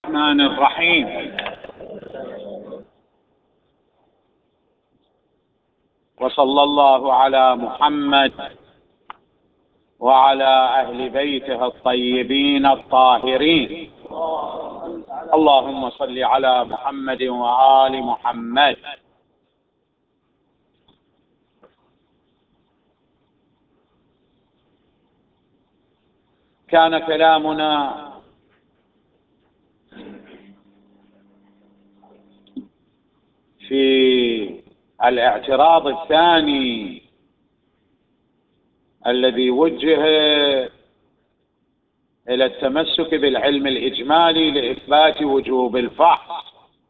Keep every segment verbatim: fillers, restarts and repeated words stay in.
الرحمن الرحيم. وصلى الله على محمد وعلى أهل بيته الطيبين الطاهرين. اللهم صل على محمد وآل محمد. كان كلامنا في الاعتراض الثاني الذي وجه إلى التمسك بالعلم الإجمالي لإثبات وجوب الفحص.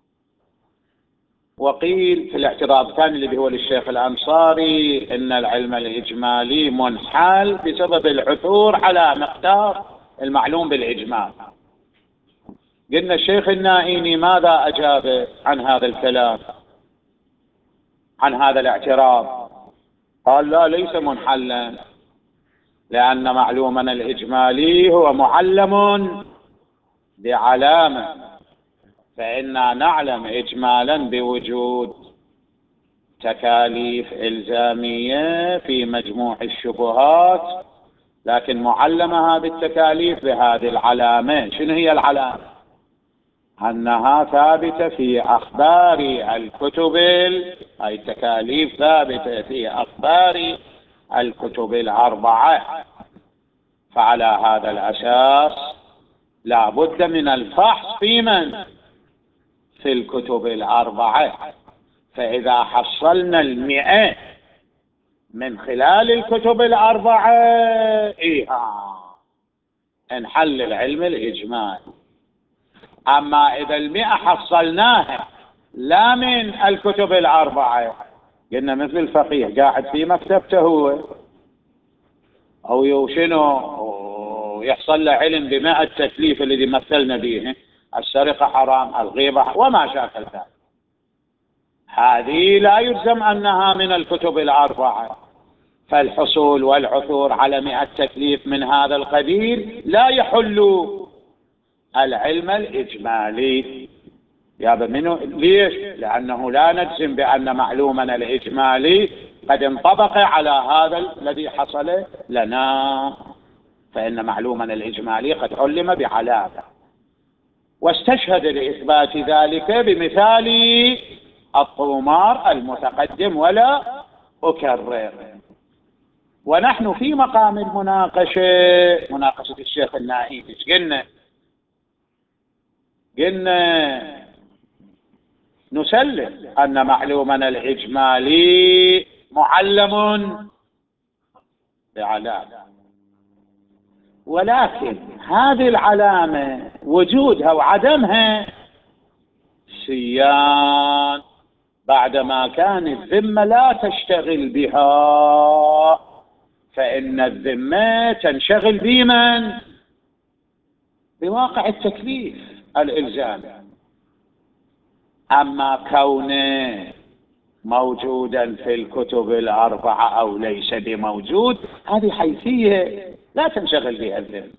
وقيل في الاعتراض الثاني الذي هو للشيخ الأنصاري إن العلم الإجمالي منحل بسبب العثور على مقدار المعلوم بالإجمال. قلنا الشيخ النائيني ماذا أجاب عن هذا الكلام، عن هذا الاعتراض؟ قال لا، ليس منحلا، لأن معلومنا الإجمالي هو معلم بعلامة، فإنا نعلم إجمالا بوجود تكاليف إلزامية في مجموع الشبهات، لكن معلمها بالتكاليف بهذه العلامة. شنو هي العلامة؟ أنها ثابتة في أخبار الكتب، أي التكاليف ثابتة في أخبار الكتب الأربعة. فعلى هذا الأساس لا بد من الفحص في من؟ في الكتب الأربعة. فإذا حصلنا المئة من خلال الكتب الأربعة إيها انحل العلم الإجمالي. أما إذا المئة حصلناها لا من الكتب الأربعة، قلنا مثل الفقيه قاعد في مكتبته هو أو يوشنه يحصل له علم بمئة تكليف الذي مثلنا به، السرقة حرام، الغيبة وما شاكل ذلك، هذه لا يلزم أنها من الكتب الأربعة. فالحصول والعثور على مئة تكليف من هذا القبيل لا يحل العلم الإجمالي. يابا منه ليش؟ لأنه لا نجزم بأن معلومنا الإجمالي قد انطبق على هذا الذي حصل لنا، فإن معلومنا الإجمالي قد علم بعلامة. واستشهد لإثبات ذلك بمثال الطومار المتقدم ولا أكرر. ونحن في مقام المناقشة، مناقشة الشيخ النائي، قلنا قلنا نسلم أن معلومنا الإجمالي معلم بعلامة، ولكن هذه العلامة وجودها وعدمها سيان بعدما كان الذمة لا تشتغل بها، فإن الذمة تنشغل بمن؟ بواقع التكليف الإلزامي. أما كونه موجودا في الكتب الأربعة أو ليس بموجود، هذه حيثية لا تنشغل بها الذمة،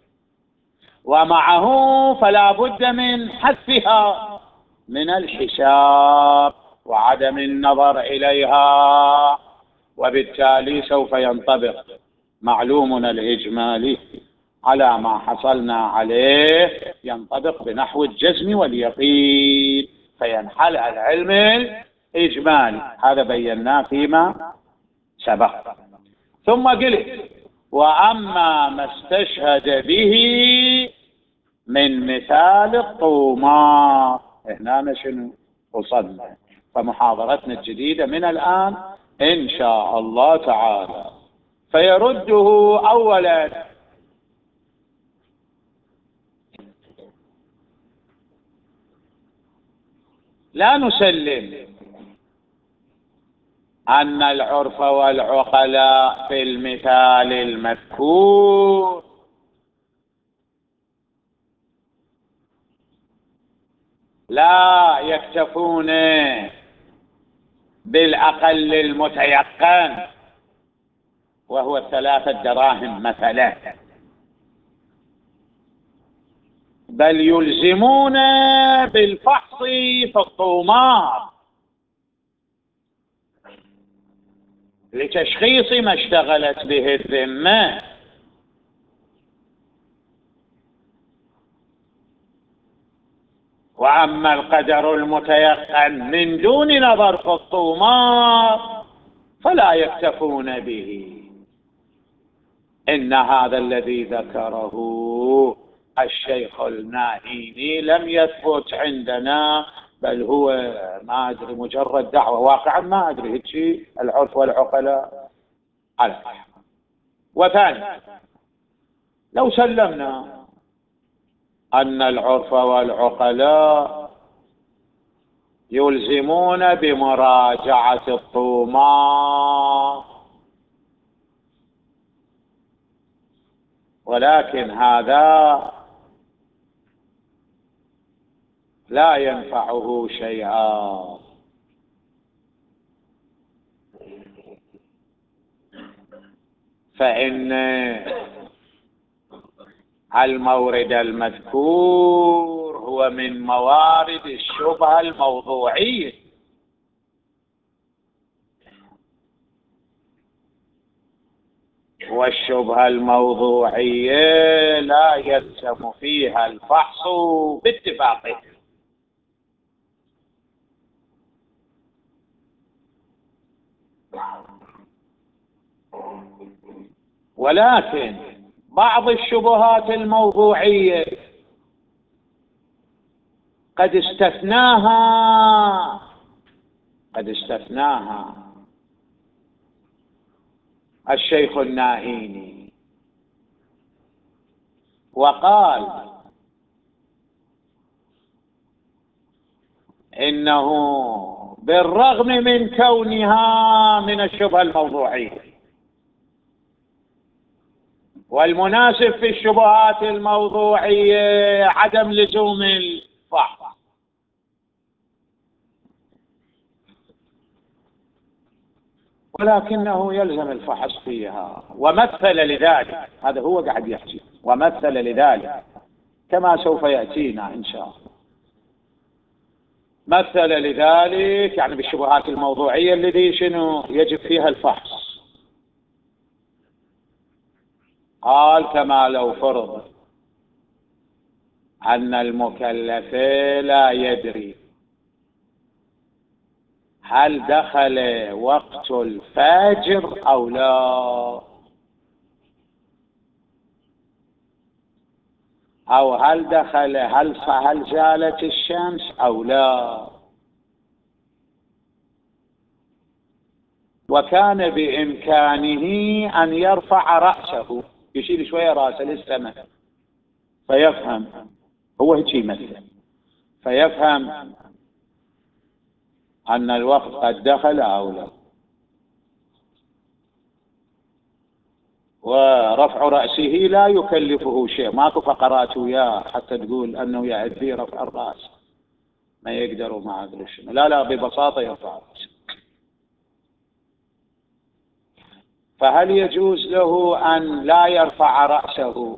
ومعه فلا بد من حذفها من الحساب وعدم النظر إليها، وبالتالي سوف ينطبق معلومنا الإجمالي على ما حصلنا عليه، ينطبق بنحو الجزم واليقين، فينحل العلم الإجمالي. هذا بيناه فيما سبق. ثم قلت وأما ما استشهد به من مثال الطومار، هنا شنو وصلنا. فمحاضرتنا الجديدة من الآن إن شاء الله تعالى فيرده أولا لا نسلم أن العرف والعقلاء في المثال المذكور لا يكتفون بالأقل المتيقن وهو ثلاثة دراهم مثلا، بل يلزمون بالفحص في الطومات لتشخيص ما اشتغلت به الذمة. وأما القدر المتيقن من دون نظر في الطومات فلا يكتفون به. إن هذا الذي ذكره الشيخ الناهيني لم يثبت عندنا، بل هو ما أدري مجرد دعوة، واقعا ما أدري هيك العرف والعقلاء على. وثاني، لو سلمنا أن العرف والعقلاء يلزمون بمراجعة الطومات، ولكن هذا لا ينفعه شيئا، فإن المورد المذكور هو من موارد الشبهة الموضوعية، والشبهة الموضوعية لا يلزم فيها الفحص باتفاقه. ولكن بعض الشبهات الموضوعية قد استثناها قد استثناها الشيخ الناهيني، وقال إنه بالرغم من كونها من الشبهة الموضوعية، والمناسب في الشبهات الموضوعية عدم لزوم الفحص، ولكنه يلزم الفحص فيها. ومثل لذلك، هذا هو قاعد يحكي، ومثل لذلك كما سوف يأتينا إن شاء الله. مثل لذلك يعني بالشبهات الموضوعية التي شنو يجب فيها الفحص. قال كما لو فرض أن المكلف لا يدري هل دخل وقت الفجر أو لا، أو هل دخل هل هل زالت الشمس أو لا، وكان بإمكانه أن يرفع رأسه، يشيل شوية رأسه للسماء فيفهم، هو هيك يمثل، فيفهم أن الوقت قد دخل أو لا، ورفع رأسه لا يكلفه شيء، ماكو فقرات وياه حتى تقول أنه يعد رفع الرأس ما يقدروا ما أدري شنو، لا لا ببساطة يرفع رأسه. فهل يجوز له أن لا يرفع رأسه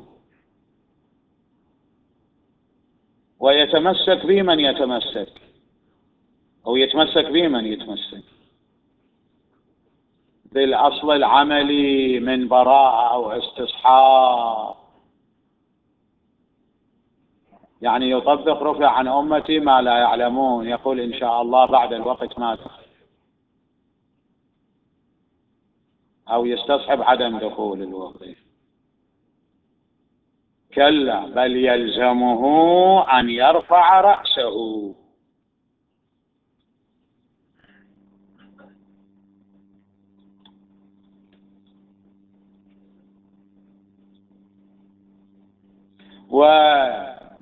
ويتمسك بمن يتمسك، أو يتمسك بمن يتمسك بالأصل العملي من براءة أو استصحاب، يعني يطبق رفع عن أمتي ما لا يعلمون، يقول إن شاء الله بعد الوقت ما دخل، أو يستصحب عدم دخول الوقت. كلا، بل يلزمه أن يرفع رأسه. وعلل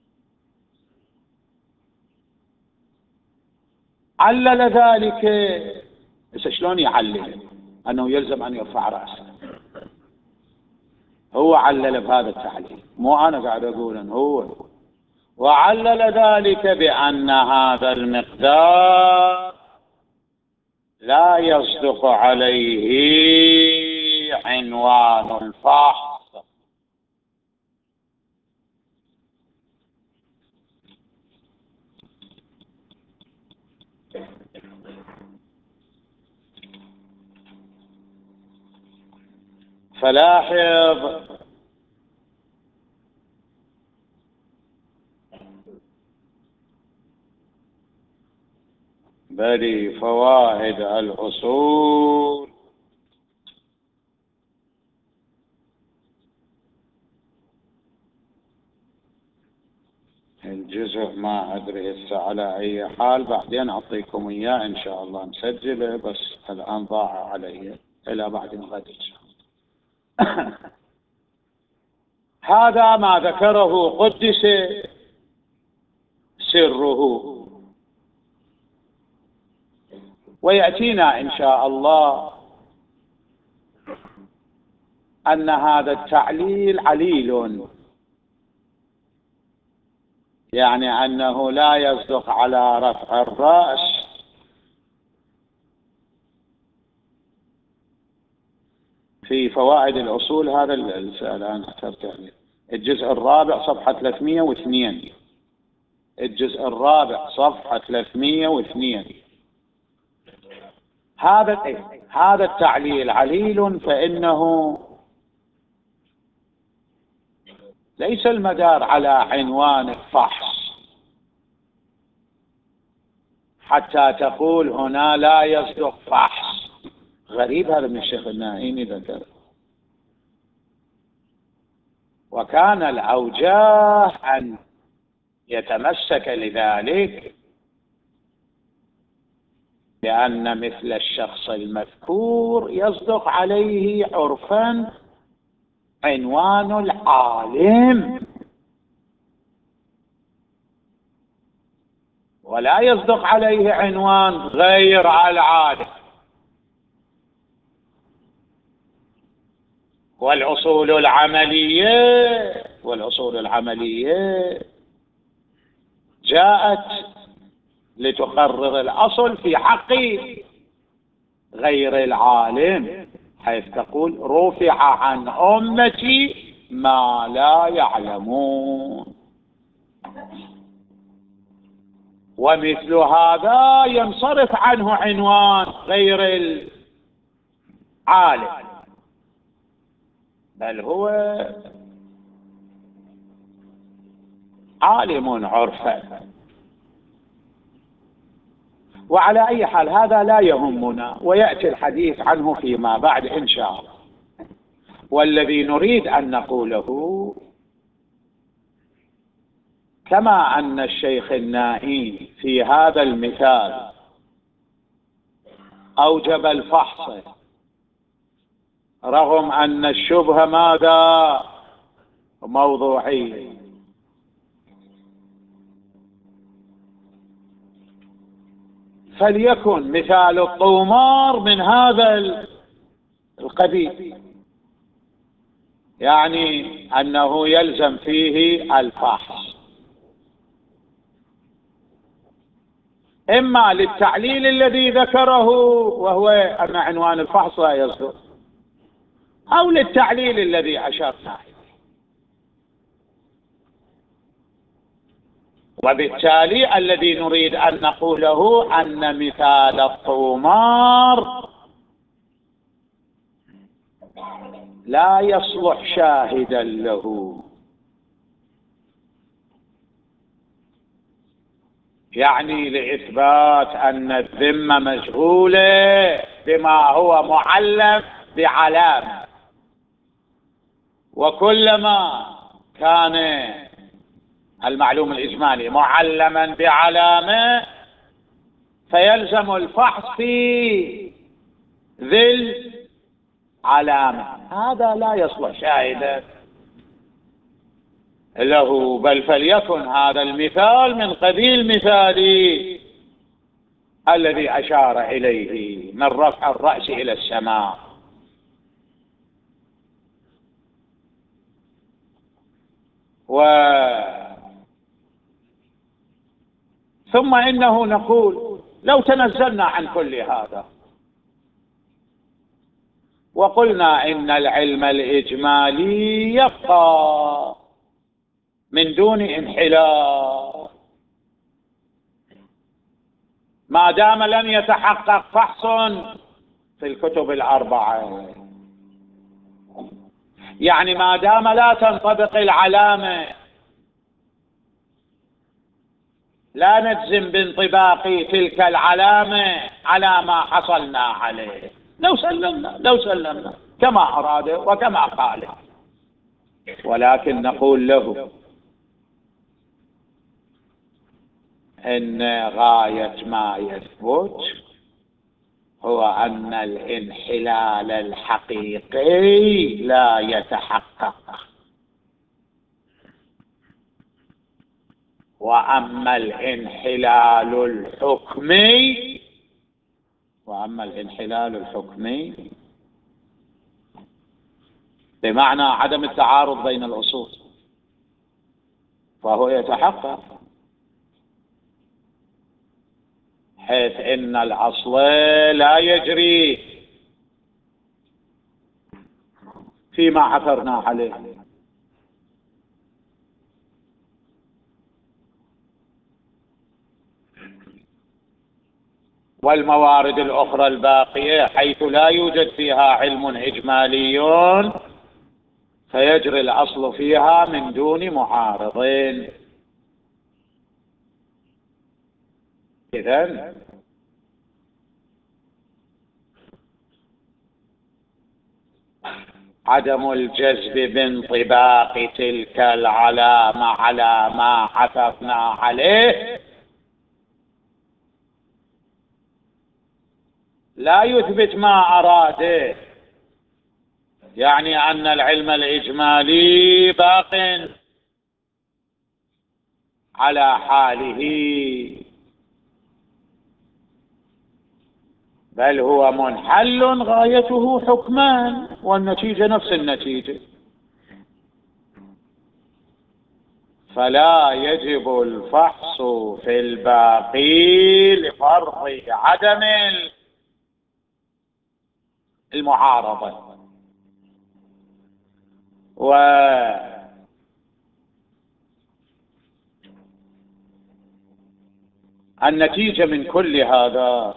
ذلك، بس شلون يعلل أنه يلزم أن يرفع رأسه؟ هو علل بهذا التعليل، مو أنا قاعد أقول إن هو، وعلل ذلك بأن هذا المقدار لا يصدق عليه عنوان الفحص، فلاحظ بل فوائد الأصول الجزء ما أدري هسه على أي حال، بعدين أعطيكم إياه إن شاء الله مسجله، بس الآن ضاع علي إلى بعد غد إن شاء الله. هذا ما ذكره قدس سره، ويأتينا إن شاء الله أن هذا التعليل عليل، يعني أنه لا يصدق على رفع الرأس في فوائد الأصول. هذا الآن أترجع الجزء الرابع صفحة ثلاثمئة واثنين، الجزء الرابع صفحة ثلاثمئة واثنين. هذا هذا التعليل عليل، فإنه ليس المدار على عنوان الفحص حتى تقول هنا لا يصدق فحص. غريب هذا من الشيخ النائيني ذكر. وكان الأوجاه أن يتمسك لذلك لأن مثل الشخص المذكور يصدق عليه عرفا عنوان العالم، ولا يصدق عليه عنوان غير العالم. والأصول العملية والأصول العملية جاءت لتقرر الأصل في حق غير العالم، حيث تقول رفع عن أمتي ما لا يعلمون. ومثل هذا ينصرف عنه عنوان غير العالم، بل هو عالم عرفا. وعلى أي حال هذا لا يهمنا، ويأتي الحديث عنه فيما بعد إن شاء الله. والذي نريد أن نقوله كما أن الشيخ النائين في هذا المثال أوجب الفحص رغم أن الشبهة ماذا موضوعية، فليكن مثال الطومار من هذا القبيل، يعني أنه يلزم فيه الفحص، إما للتعليل الذي ذكره وهو أن عنوان الفحص لا يصدق، أو للتعليل الذي أشرنا إليه. وبالتالي الذي نريد أن نقوله أن مثال الطومار لا يصلح شاهدا له، يعني لإثبات أن الذمة مشغولة بما هو معلم بعلامة، وكلما كان المعلوم الإجمالي معلما بعلامة فيلزم الفحص في ذي العلامة. هذا لا يصلح شاهدا له، بل فليكن هذا المثال من قبيل مثالي الذي أشار إليه من رفع الرأس إلى السماء. و ثم إنه نقول لو تنزلنا عن كل هذا وقلنا إن العلم الإجمالي يبقى من دون انحلال ما دام لم يتحقق فحص في الكتب الأربعة، يعني ما دام لا تنطبق العلامة لا نجزم بانطباق تلك العلامة على ما حصلنا عليه، لو سلمنا لو سلمنا كما أراد وكما قال، ولكن نقول له إن غاية ما يثبت هو أن الانحلال الحقيقي لا يتحقق، وأما الانحلال الحكمي وأما الانحلال الحكمي بمعنى عدم التعارض بين الأصول فهو يتحقق، حيث إن الأصل لا يجري فيما عثرنا عليه، والموارد الأخرى الباقية حيث لا يوجد فيها علم إجمالي فيجري الأصل فيها من دون معارضين. إذن عدم الجذب بانطباق تلك العلامة على ما عثرنا عليه لا يثبت ما أراده، يعني أن العلم الإجمالي باق على حاله، بل هو منحل غايته حكمان والنتيجة نفس النتيجة، فلا يجب الفحص في الباقي لفرض عدم المعارضة. والنتيجة من كل هذا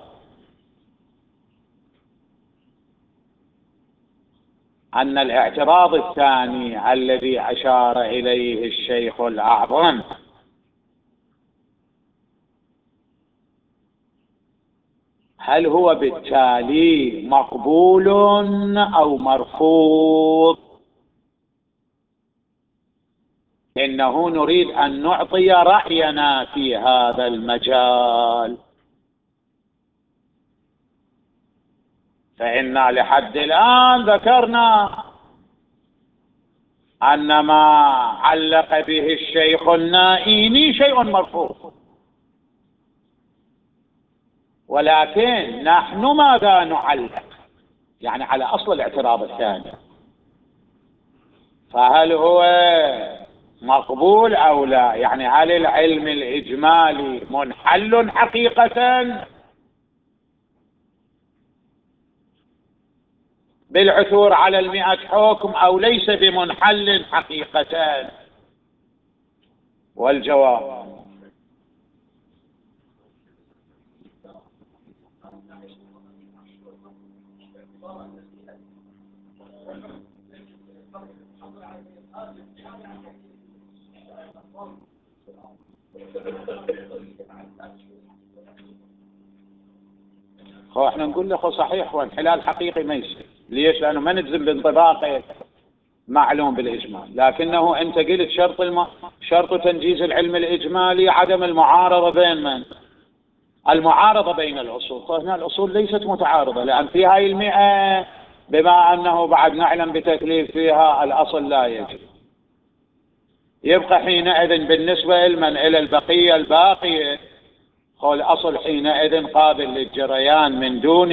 أن الاعتراض الثاني الذي أشار إليه الشيخ الأعظم هل هو بالتالي مقبول أو مرفوض؟ إنه نريد أن نعطي رأينا في هذا المجال، فإنا لحد الآن ذكرنا أن ما علق به الشيخ النائيني شيء مرفوض، ولكن نحن ماذا نعلق؟ يعني على أصل الاعتراض الثاني، فهل هو مقبول أو لا؟ يعني هل العلم الإجمالي منحل حقيقة بالعثور على المئة حكم أو ليس بمنحل حقيقة؟ والجواب هو احنا نقول له صحيح وانحلال حقيقي ما يصير، ليش؟ لأنه ما نجزم بانطباقه معلوم بالإجمال، لكنه أنت قلت شرط الم... شرط تنجيز العلم الإجمالي عدم المعارضة بين من؟ المعارضة بين الأصول، فهنا الأصول ليست متعارضة، لأن في هاي المئة بما أنه بعد نعلم بتكليف فيها الأصل لا يجري، يبقى حينئذ بالنسبة لمن إلى البقية الباقية هو الأصل حينئذ قابل للجريان من دون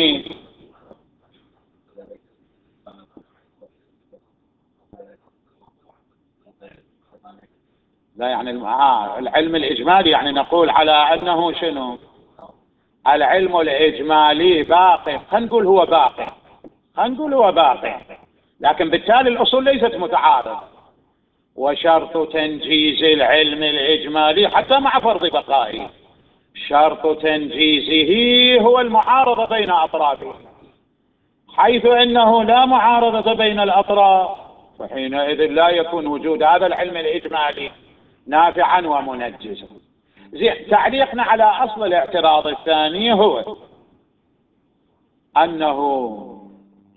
لا. يعني العلم الإجمالي يعني نقول على أنه شنو؟ العلم الإجمالي باقي، خلينا نقول هو باقي، خلينا نقول هو باقي، لكن بالتالي الأصول ليست متعارضة، وشرط تنجيز العلم الإجمالي حتى مع فرض بقائه شرط تنجيزه هو المعارضة بين أطرافه، حيث أنه لا معارضة بين الأطراف وحينئذ لا يكون وجود هذا العلم الإجمالي نافعا ومنجزا. زين، تعليقنا على أصل الاعتراض الثاني هو أنه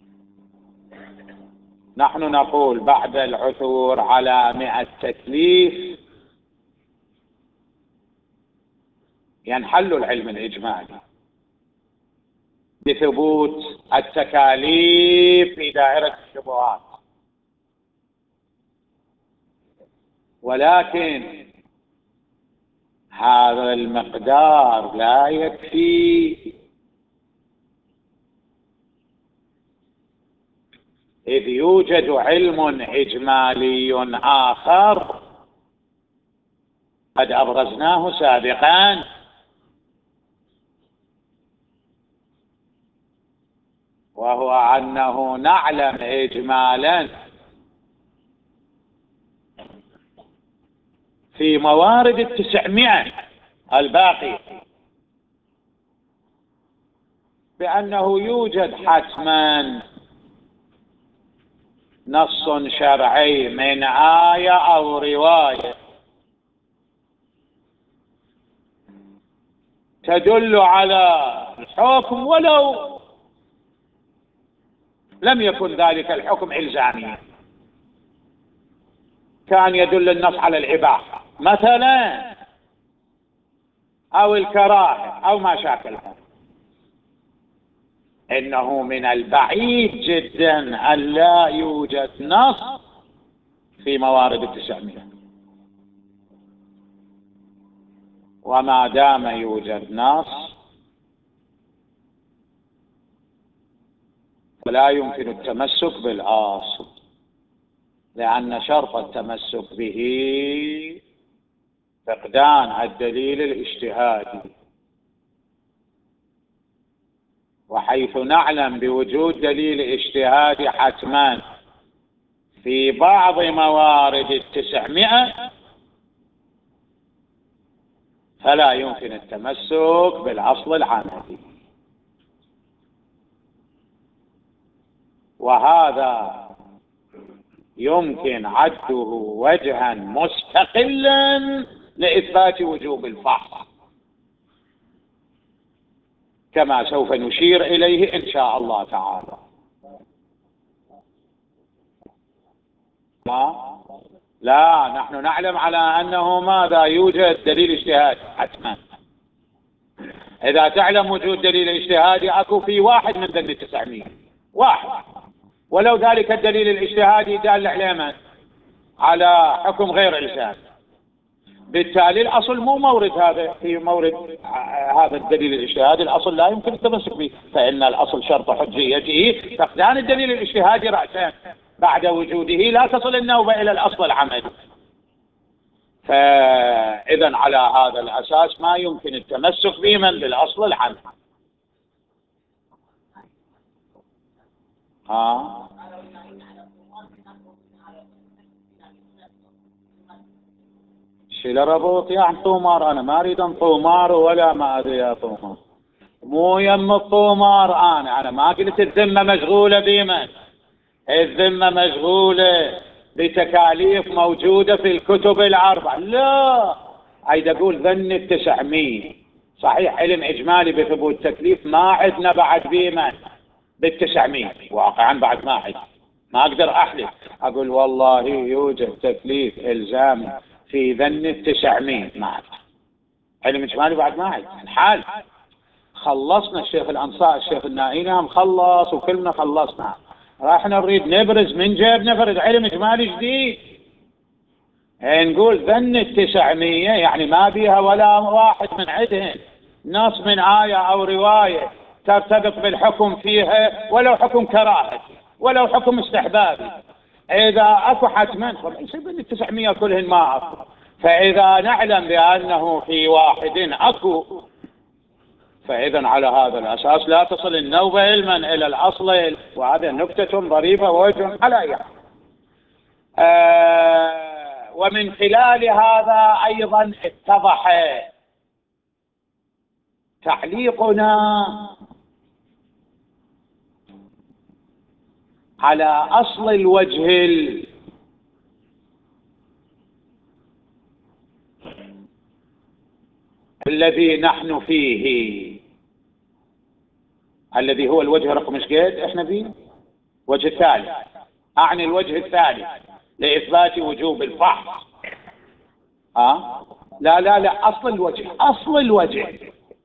نحن نقول بعد العثور على مئة تكليف ينحل العلم الإجمالي بثبوت التكاليف في دائرة الشبهات، ولكن هذا المقدار لا يكفي، إذ يوجد علم إجمالي آخر قد أبرزناه سابقا، وهو أنه نعلم إجمالا في موارد التسعمائة الباقي بأنه يوجد حتما نص شرعي من آية أو رواية تدل على الحكم ولو لم يكن ذلك الحكم إلزاميا، كان يدل النص على الإباحة مثلا أو الكراهة أو ما شاكلها. إنه من البعيد جدا أن لا يوجد نص في موارد التسعمائة، وما دام يوجد نص فلا يمكن التمسك بالأصل، لأن شرط التمسك به فقدان الدليل الاجتهادي، وحيث نعلم بوجود دليل اجتهادي حتما في بعض موارد التسعمائة فلا يمكن التمسك بالأصل العملي. وهذا يمكن عده وجها مستقلا لإثبات وجوب الفحص، كما سوف نشير إليه إن شاء الله تعالى. لا, لا نحن نعلم على أنه ماذا يوجد دليل اجتهادي حتما. إذا تعلم وجود دليل اجتهادي أكو في واحد من ذنب التسعمية واحد، ولو ذلك الدليل الاجتهادي دال عليه على حكم غير إلزامي، بالتالي الأصل مو مورد هذا، في مورد هذا الدليل الاجتهادي الأصل لا يمكن التمسك به، فإن الأصل شرط حجيته فقدان الدليل الاجتهادي رأسا بعد وجوده لا تصل النوبة إلى الأصل العملي. فإذا على هذا الأساس ما يمكن التمسك به من بالأصل العملي. ها شيل ربوط يا طومار، أنا ما أريد طومار ولا ما أدري يا طومار، مو يم الطومار. أنا أنا ما قلت الذمة مشغولة بمن، الذمة مشغولة بتكاليف موجودة في الكتب الأربعة. لا، عايز أقول ذن التسعمية صحيح علم إجمالي بثبوت تكليف ما عدنا بعد بمن بالتسعمية، واقعا بعد ما عد، ما أقدر أحلف أقول والله يوجد تكليف إلزامي في ذن التسعمية، ما عد علم إجمالي بعد ما عد. الحال خلصنا الشيخ الأنصار الشيخ النائيني هم خلص وكلنا خلصنا، راح نريد نبرز من جيبنا فرد علم إجمالي جديد. نقول ذن التسعمية يعني ما بيها ولا واحد من عدهن نص من آية أو رواية ترتبط بالحكم فيها، ولو حكم كراهة ولو حكم استحبابي. إذا أكو حتما طبعا يصير ذن التسعمية كلهن ما أكو، فإذا نعلم بأنه في واحد أكو فإذا على هذا الأساس لا تصل النوبة علما إلى الأصل، وهذا نكتة ضريبة ووجه على يعني. آه ومن خلال هذا أيضا اتضح تعليقنا على أصل الوجه الذي نحن فيه، الذي هو الوجه رقم ايش قد احنا فيه؟ وجه الثالث. اعني الوجه الثالث لاثبات وجوب الفحص. ها أه؟ لا لا لا، اصل الوجه، اصل الوجه.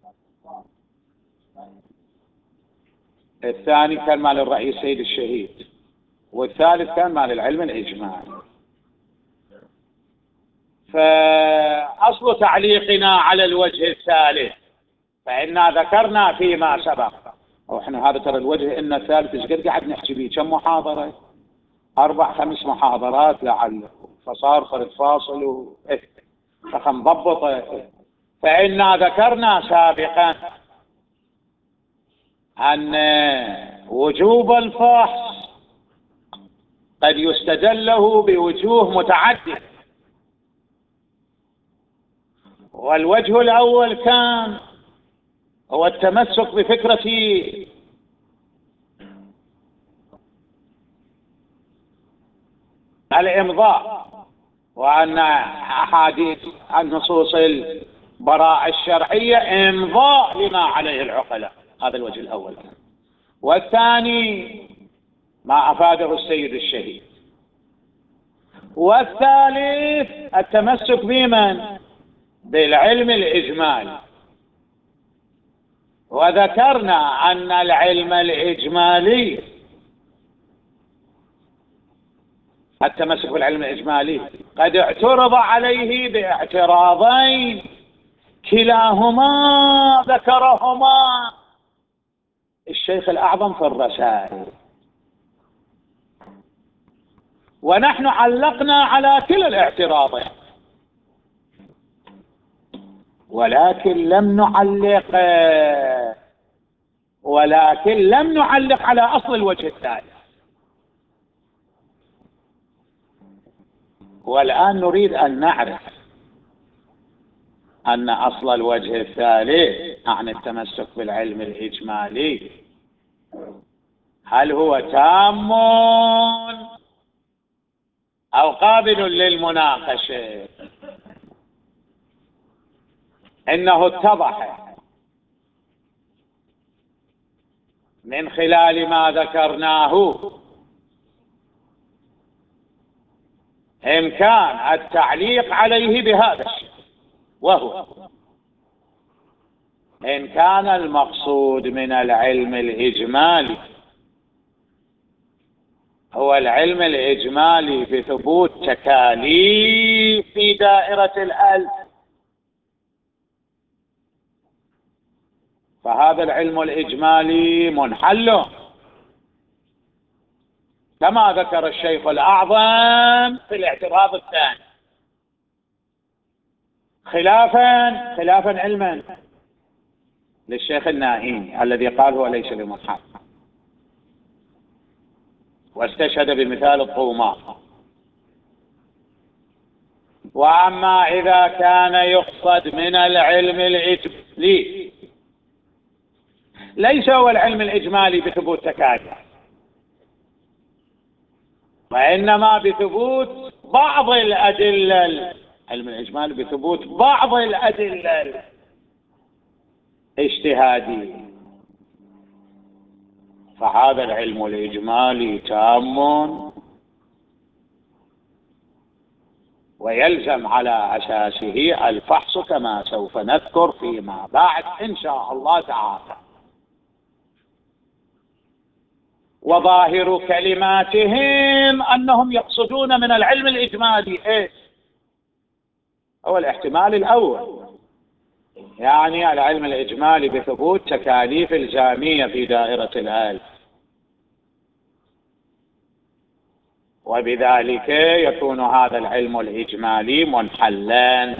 الثاني كان مال الرئيس سيد الشهيد، والثالث كان مال العلم الإجمالي. فأصل تعليقنا على الوجه الثالث فإنا ذكرنا فيما سبق، وإحنا هذا ترى الوجه إن الثالث إيش قد قاعد نحكي به؟ كم محاضرة؟ أربع خمس محاضرات لعل، فصار خلط فاصل و فخنضبطه. فإنا ذكرنا سابقا أن وجوب الفحص قد يستدل له بوجوه متعددة، والوجه الأول كان هو التمسك بفكرة الإمضاء، وأن أحاديث النصوص البراءة الشرعية إمضاء لما عليه العقلاء. هذا الوجه الأول. والثاني ما أفاده السيد الشهيد. والثالث التمسك بمن؟ بالعلم الإجمالي. وذكرنا أن العلم الإجمالي، التمسك بالعلم الإجمالي قد اعترض عليه باعتراضين كلاهما ذكرهما الشيخ الأعظم في الرسائل، ونحن علقنا على كلا الاعتراضين، ولكن لم نعلق ولكن لم نعلق على أصل الوجه الثالث. والآن نريد أن نعرف أن أصل الوجه الثالث عن التمسك بالعلم الإجمالي هل هو تام أو قابل للمناقشة. إنه اتضح من خلال ما ذكرناه إمكان التعليق عليه بهذا الشيء، وهو إن كان المقصود من العلم الإجمالي هو العلم الإجمالي بثبوت تكاليف في دائرة الألف، فهذا العلم الإجمالي منحل كما ذكر الشيخ الأعظم في الاعتراض الثاني، خلافا خلافا علما للشيخ الناهيني الذي قال هو ليس بمنحل، واستشهد بمثال الطومات. وأما إذا كان يقصد من العلم الإجمالي ليس هو العلم الإجمالي بثبوت تكاليف، وإنما بثبوت بعض الأدلة، العلم الإجمالي بثبوت بعض الأدلة الاجتهادية، فهذا العلم الإجمالي تام ويلزم على أساسه الفحص كما سوف نذكر فيما بعد إن شاء الله تعالى. وظاهر كلماتهم أنهم يقصدون من العلم الإجمالي إيه؟ هو الاحتمال الأول، يعني العلم الإجمالي بثبوت تكاليف الجامية في دائرة الألف، وبذلك يكون هذا العلم الإجمالي منحلا.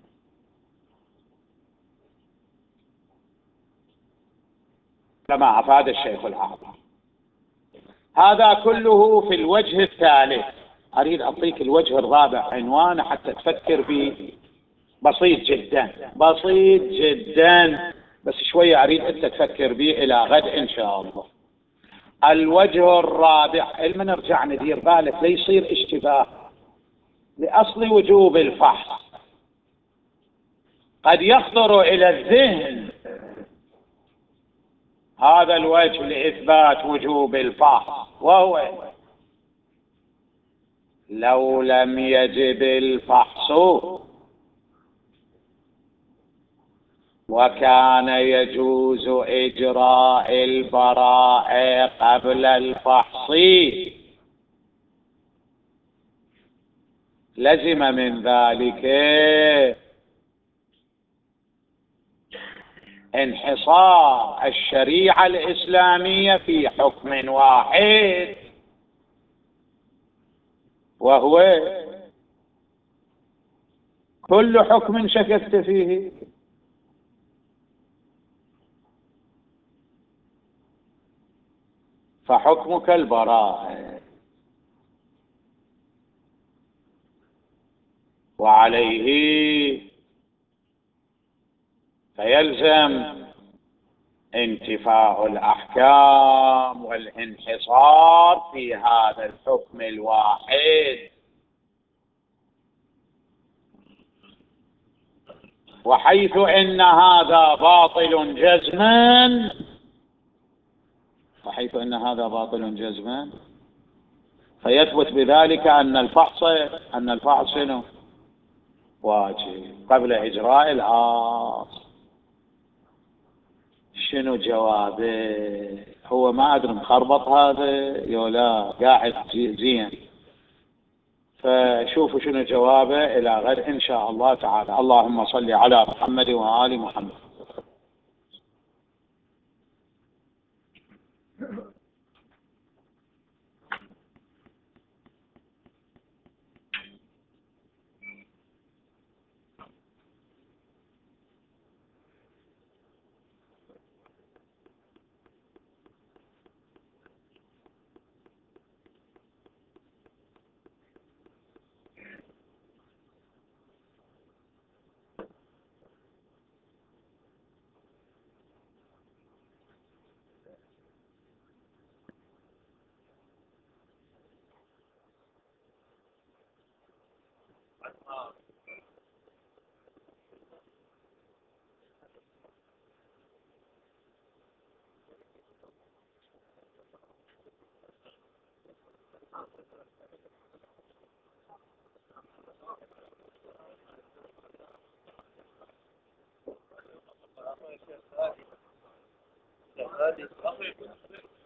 كما أفاد الشيخ الأعظم. هذا كله في الوجه الثالث. أريد أعطيك الوجه الرابع عنوان حتى تفكر به، بسيط جدا بسيط جدا، بس شوية أريد أنت تفكر به إلى غد إن شاء الله. الوجه الرابع، علما نرجع ندير بالك ليصير اشتباه لأصل وجوب الفحص. قد يخطر إلى الذهن هذا الوجه لإثبات وجوب الفحص، وهو لو لم يجب الفحص وكان يجوز إجراء البراءة قبل الفحص لزم من ذلك انحصار الشريعة الإسلامية في حكم واحد، وهو كل حكم شككت فيه فحكمك البراءة، وعليه فيلزم انتفاء الأحكام والانحصار في هذا الحكم الواحد. وحيث إن هذا باطل جزما وحيث إن هذا باطل جزما فيثبت بذلك أن الفحص أن الفحص واجب قبل إجراء العاص. شنو جوابه؟ هو ما أدري مخربط هذا يولا قاعد زين، فشوفوا شنو جوابه إلى غد إن شاء الله تعالى. اللهم صل على محمد وآل محمد. هذه